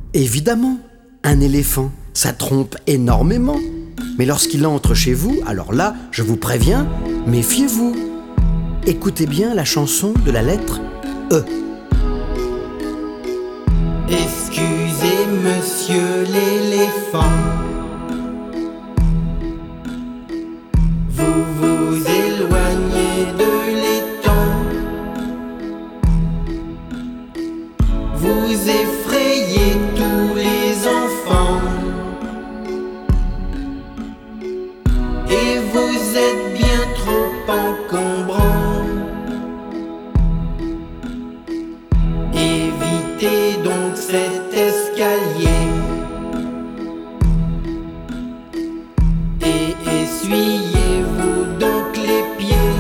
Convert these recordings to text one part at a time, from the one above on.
Évidemment, un éléphant, ça trompe énormément. Mais lorsqu'il entre chez vous, alors là, je vous préviens, méfiez-vous. Écoutez bien la chanson de la lettre E. Excusez monsieur l'éléphant, vous vous éloignez de l'étang, vous effrayez tous les enfants, et vous êtes bien trop encombrant. Évitez donc cet escalier et essuyez-vous donc les pieds.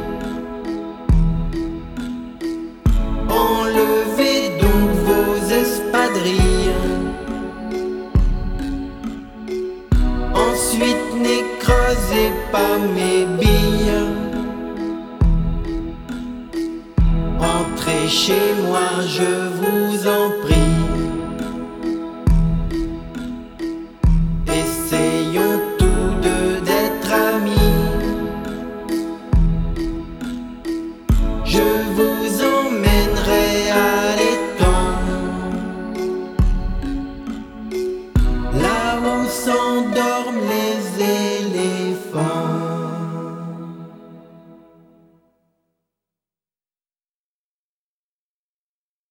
Enlevez donc vos espadrilles. Ensuite n'écrasez pas mes billes. Entrez chez moi, je vous en prie. Essayons tous deux d'être amis. Je vous emmènerai à l'étang, là où sont